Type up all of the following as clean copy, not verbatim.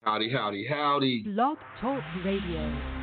Howdy, howdy, howdy. Blog Talk Radio.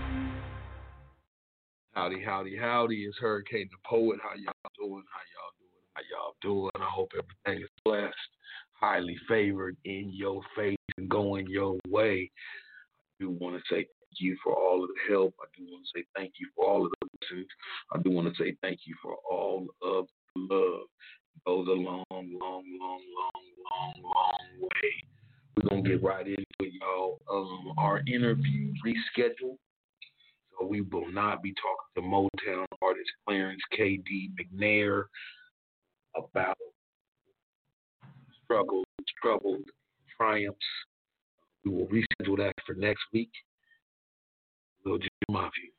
Howdy, howdy, howdy. It's Hurricane the Poet. How y'all doing? How y'all doing? I hope everything is blessed, highly favored, in your face, and going your way. I do want to say thank you for all of the help. I do want to say thank you for all of the lessons. I do want to say thank you for all of the love. It goes a long, long, long, long, long, long way. We're going to get right into it, y'all. Our interview rescheduled. So we will not be talking to Motown artist Clarence K.D. McNair about struggles, triumphs. We will reschedule that for next week. We'll just do my view.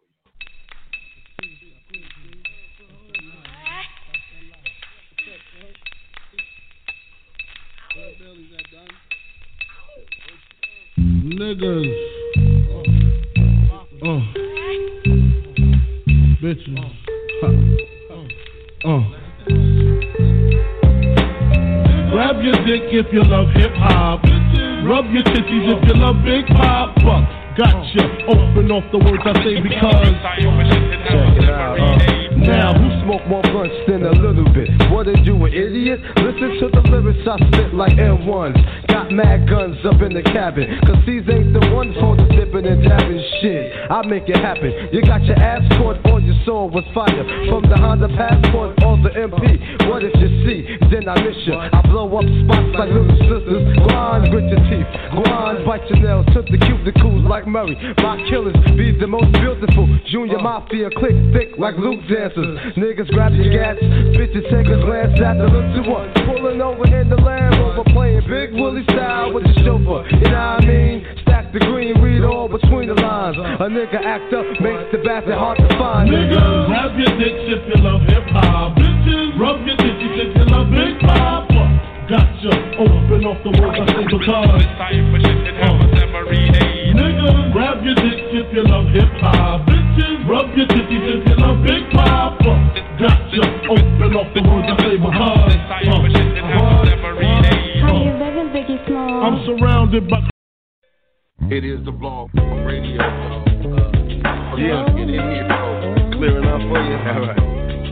Niggas, bitches, grab your dick if you love hip hop. Rub your titties if you love Big Papa. Gotcha. Open off the words I say because. Check it out. Now, who smoke more blunts than a little bit? What are you, an idiot? Listen to the lyrics I spit like M1s. Got mad guns up in the cabin, cause these ain't the ones for the dipping and dabbing shit. I make it happen. You got your ass caught on your soul with fire from the Honda Passport or the MP. What if you see? Then I miss you. I blow up spots like little sisters. Grind with your teeth. Grind, bite your nails to the cuticles like Murray. My killers be the most beautiful. Junior Mafia click thick like Luke dancers. Niggas grab your gats. Bitches take a glance at the look to one. Pulling over in the Land Rover, playing Big Willie style with the chauffeur. You know what I mean? Stack the green, read all between the lines. A nigga act up, makes the basket hard to find. Niggas, grab your dicks if you love hip hop. Bitches, rub your titties if you love Big Papa. Gotcha. Open off the words I say because. Niggas, grab your dicks if you love hip hop. Bitches, rub your titties if you love Big Papa. Gotcha. Open off the words I say because. I'm surrounded by. It is the Blog Talk Radio. Yeah, get in here, bro. Clearing up for you. All right.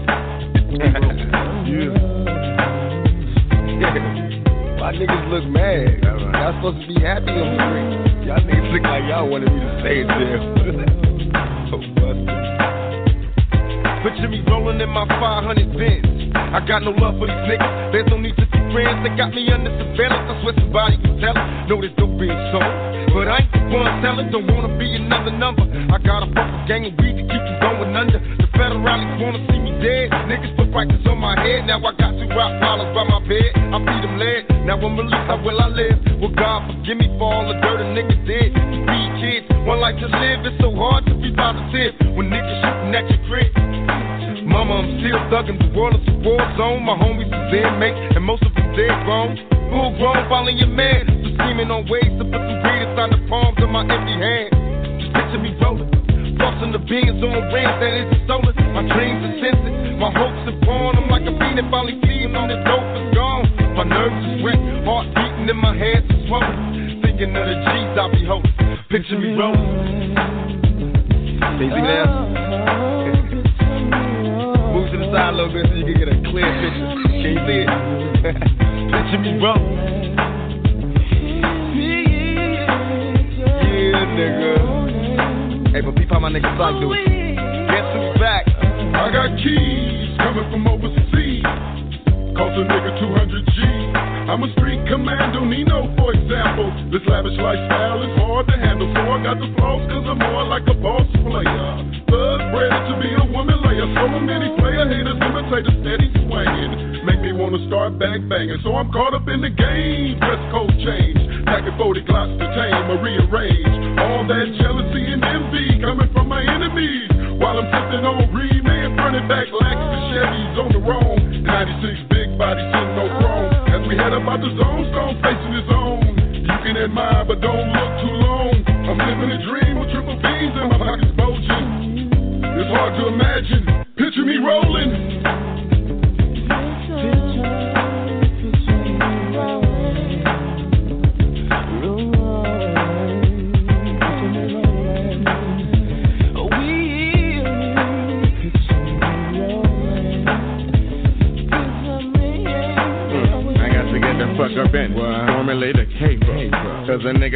My niggas look mad. Y'all supposed to be happy on the screen. Y'all niggas look like y'all wanted me to stay in jail. So busted. Picture me rolling in my 500 Benz. I got no love for these niggas. There's no need to be friends. They got me under surveillance. I swear somebody can tell it. No, there's no being sold. But I ain't the one selling. Don't wanna be another number. I got a fucking gang of weed to keep them going under. The federalists wanna see me dead. Niggas put practice on my head. Now I got 2 rock dollars by my bed. I feed them lead. Now I'm released. How will I live? Well, God forgive me for all the dirt a nigga did. To feed kids. One life to live. It's so hard to be positive when niggas shooting at your crib. Mama, I'm still thugging. The world is a war zone. My homies is inmates, and most of them dead grown. Full grown, following your man. So scheming on ways to put some greed inside the palms of my empty hand. Just picture me rolling, flossing the beans on range that isn't stolen. My dreams are scented, my hopes are born. I'm like a fiend that finally feeding on the dope is gone. My nerves is wet, heart beating in my head is swollen. Thinking of the G's I be holding. Picture me rolling. Can you see that? Move to the side a little bit so you can get a clear picture. Can you see it? Picture me rolling. Yeah, nigga. Hey, but peep how my nigga Sock do it. Guess who's back? I got keys coming from overseas. Cost a nigga 200 G. I'm a street commando, Nino, for example. This lavish lifestyle is hard to handle, so I got the flaws, cause I'm more like a boss player. Thug bred to be a woman layer. So many player haters imitate a steady swinging. Make me wanna start bang banging, so I'm caught up in the game. Dress code change, packing 40 glocks to tame or rearrange. All that jealousy and envy coming from my enemies. While I'm sipping on Reman, running back lax the Chevys on the roam. 96 big body sitting no chrome. As we head up out the zone, Stone facing his own. You can admire, but don't look too long. I'm living a dream with triple B's in my pockets bulging. It's hard to imagine. Picture me rolling.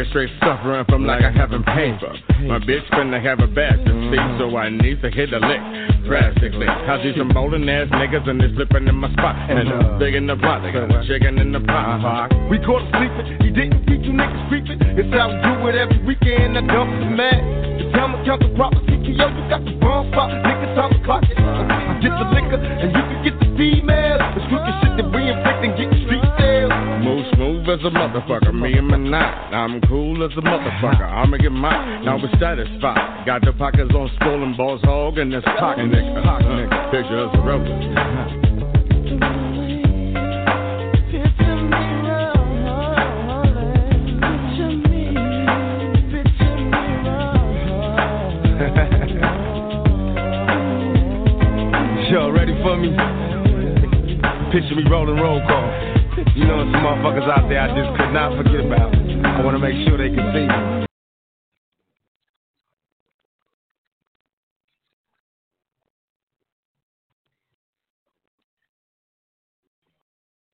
straight suffering from like I haven't pain. My bitch finna have a bad to see, so I need to hit a lick drastically. I see some bowling ass niggas and they slipping in my spot. And big in the pot, they got a chicken in the pot. We caught him sleeping, he didn't teach you niggas creeping. It's how we do it every weekend, I dump the mad. The time I count the proper CTO, you got the bomb spot, nigga, time to clock it. I get the liquor, and you can get the female. The stupid shit that we inflict and get the street sales. Move smooth as a motherfucker, me and my knot. I'm cool as a motherfucker, I'ma get mine. Now we're satisfied. Got the pockets on swollen balls, hog, and this pocket nigga. Picture us rolling. Y'all ready for me? Picture me rolling roll call. You know some motherfuckers out there I just could not forget about. I wanna make sure they can see me.